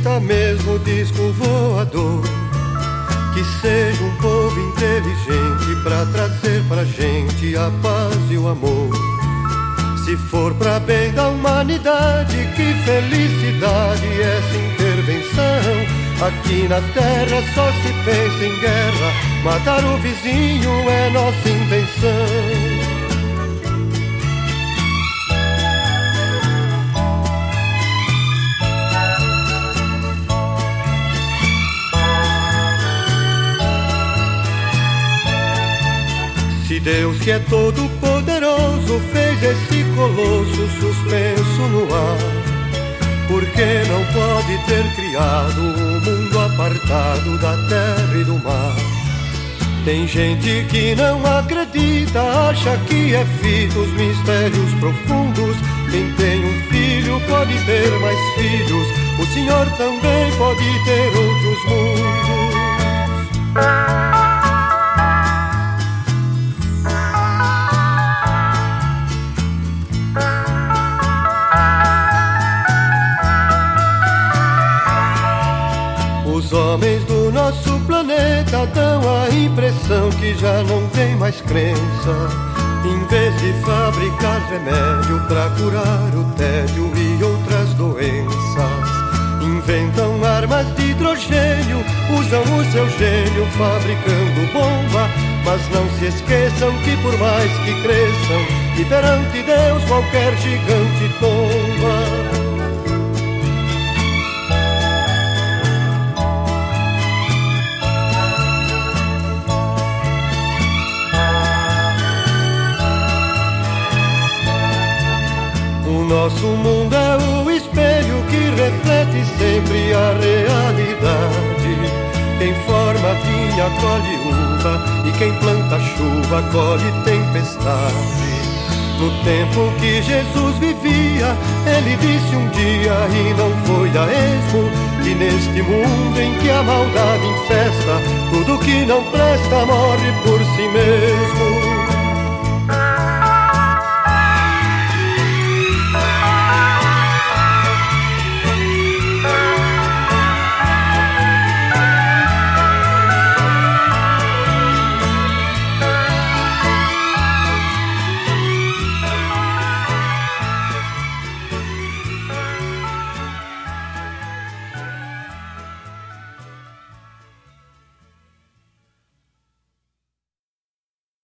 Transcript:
exista mesmo disco voador, que seja um povo inteligente pra trazer pra gente a paz e o amor. Se for pra bem da humanidade, que felicidade essa intervenção. Aqui na terra só se pensa em guerra, matar o vizinho é nossa intenção. Se Deus, que é todo poderoso, fez esse colosso suspenso no ar, por que não pode ter criado um mundo apartado da terra e do mar? Tem gente que não acredita, acha que é fito os mistérios profundos. Quem tem um filho pode ter mais filhos, o Senhor também pode ter outros mundos. Os homens do nosso planeta dão a impressão que já não tem mais crença. Em vez de fabricar remédio pra curar o tédio e outras doenças, inventam armas de hidrogênio, usam o seu gênio fabricando bomba. Mas não se esqueçam que por mais que cresçam, e perante Deus qualquer gigante tomba. Nosso mundo é o espelho que reflete sempre a realidade. Quem forma vinha colhe uva, e quem planta chuva colhe tempestade. No tempo que Jesus vivia, ele disse um dia, e não foi a esmo, que neste mundo em que a maldade infesta, tudo que não presta morre por si mesmo.